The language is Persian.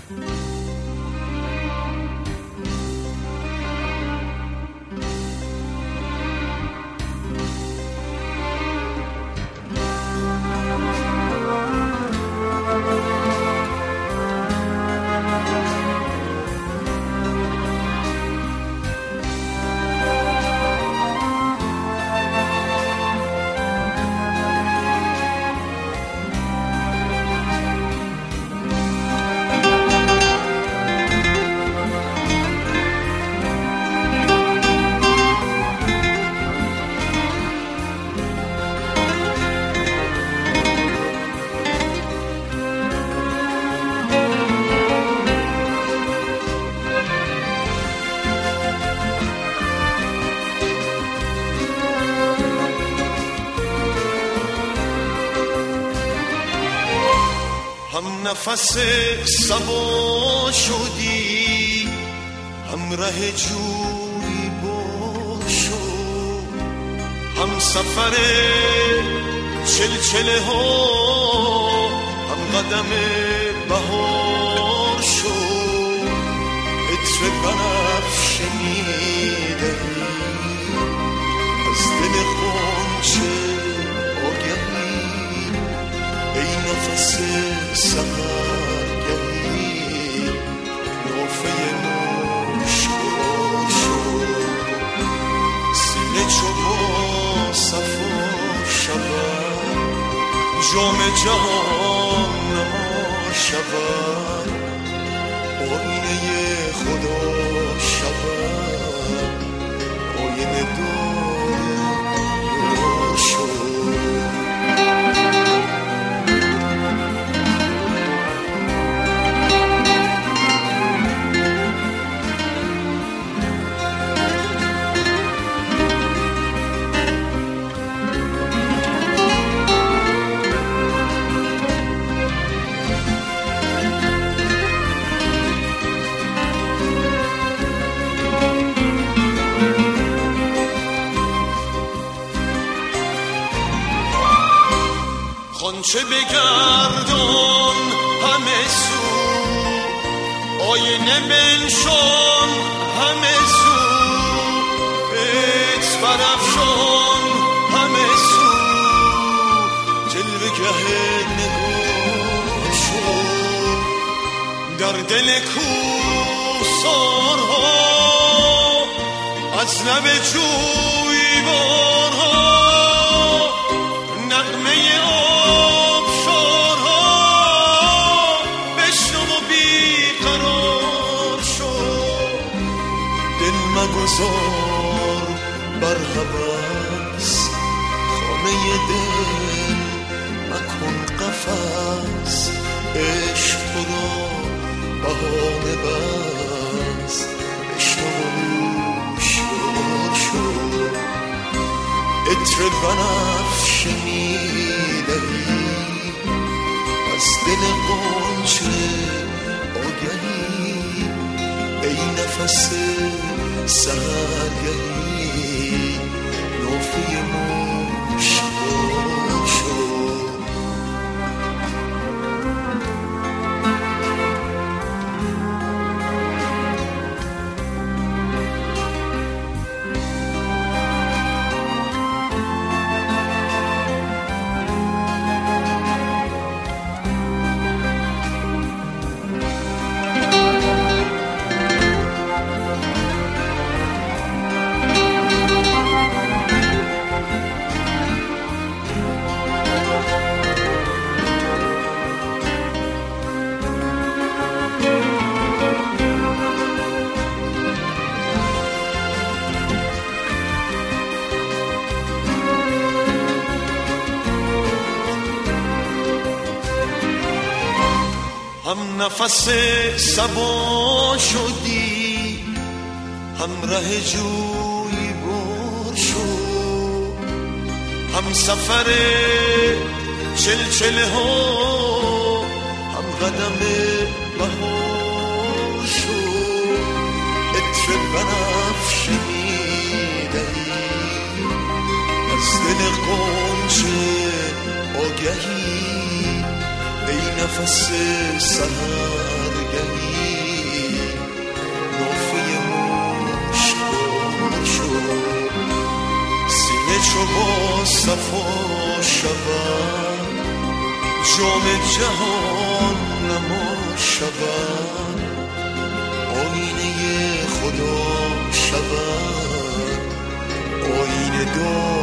هم نفس صبا شدی، هم ره جوی باشو، هم سفر چلچله ها، هم قدم بهار شو. عطر بنفشه میدهی از دل غنچه آگهی، ای نفس سحرگهی نافه مشکل شو. سینه چو با صفا شود، جام جهان نما شود، آینه خدا شود، آینه دار شو. خانچه بگردان همه سو، آینه بنشان همه سو، بیت برافشان همه سو، جلوه گه نگاه شو. در دل کوهسارها از لب جویبارها نغمه مگذار بر هوس، خانه دل مکن قفس، عشق تو را بهانه بس، بشنو شور شو. عطر بنفشه میدهی از دل غنچه آگهی، ای نفس سحرگهی نافه مشکل شو. هم نفس صبا شدی، هم ره جوی بر شو، هم سفر چلچله ها، هم قدم بهار شو. عطر بنفشه میدهی از دل غنچه آگهی، ای نفس سحرگهی چو با صفا شود، جام جهان نما شود، آینه خدا شود، آینه دار